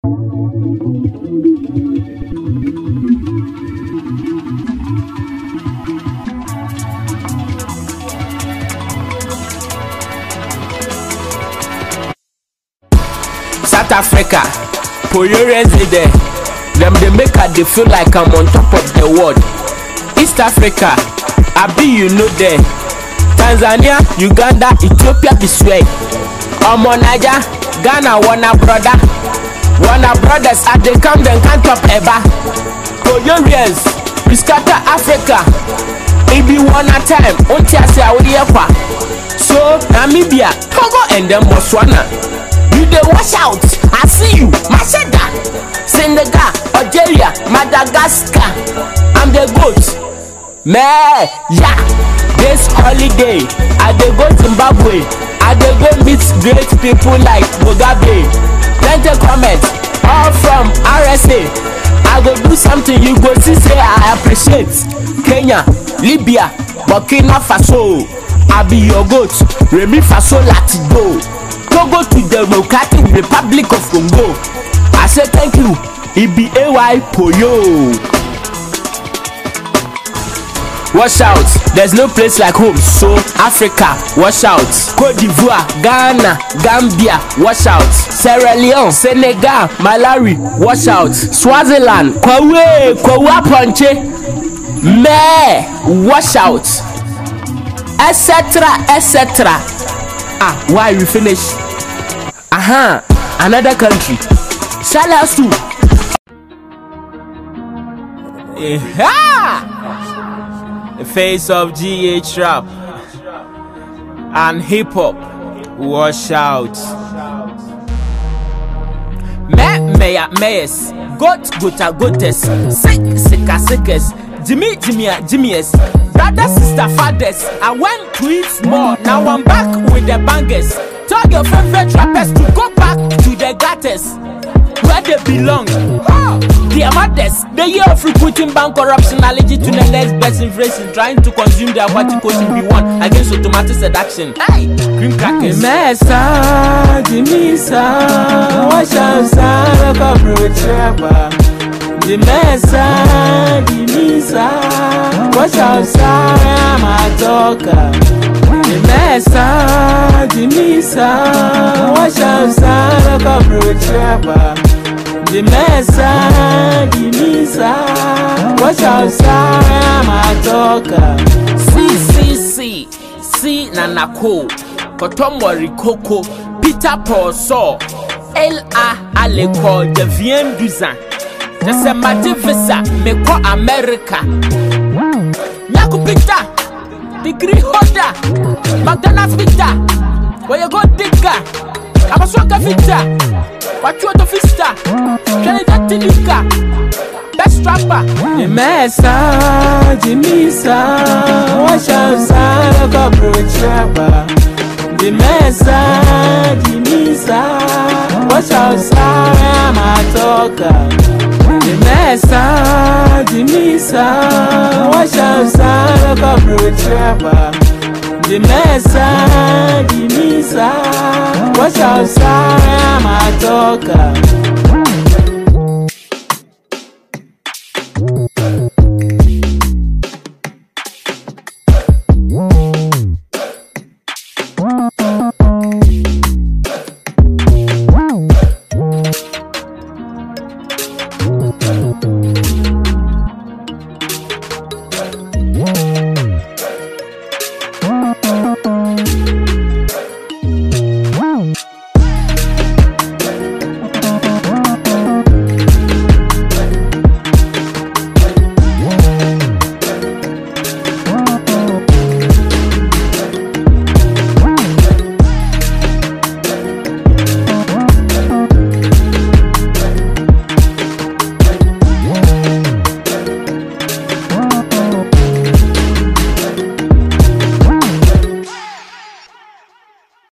South Africa, Poyorians there. Them they make her they feel like I'm on top of the world. East Africa, Abi you know there. Tanzania, Uganda, Ethiopia this way. Niger, Ghana, Wana brothers as they come then can't top ever. Poyorians, we scatter Africa. It be one at time. So Namibia, Togo and then Botswana. You dey watch out, I see you, Macheda, Senegal, Algeria, Madagascar. I'm the goat, man, yeah. This holiday, I dey go Zimbabwe, I dey go meet great people like Mugabe. Plenty comments, all from RSA. I go do something you go see say I appreciate. Kenya, Libya, Burkina Faso, I be your goat, Remi Faso Latido. Togo to the Democratic Republic of Congo. I say thank you, EBAY Poyo. Watch out, there's no place like home, so Africa, watch out. Côte d'Ivoire, Ghana, Gambia, watch out. Sierra Leone, Senegal, Malawi, watch out. Swaziland, Kwawa Ponche, watch out. Etc. Why we finish? Another country. Shalasu. The face of GH rap and hip hop. Watch out. Mayes. Gotes. Sickest. Jimmy's. Brother, sister, fathers. I went to eat more. Now I'm back with the bangers. Tell your favorite rappers to go back to the gutters where they belong. They are mothers. The year of recruiting bank corruption, allergy to the next best inflation, trying to consume their party coaching be won against automatic seduction. Hey, cream crackers. Jimisa, watch out, son, Jimisa, watch out, son, my talker. Jimisa, watch out, son, Jimisa, watch out, son, my talker. C Nanako, Kotomori Coco, Peter Paul Saw, L.A. Aleko, de Vien Duzan. Just a Mativisa, me call America. Naku Peter, degree holder, McDonald's Peter, where you go digger, I'm a soccer Peter, what you want to Vista, Canada Tilika, best rapper. Jimisa, watch out, son, Jimisa, watch out, son, my talker. Jimisa, watch out, son, Jimisa, watch out, son, my talker.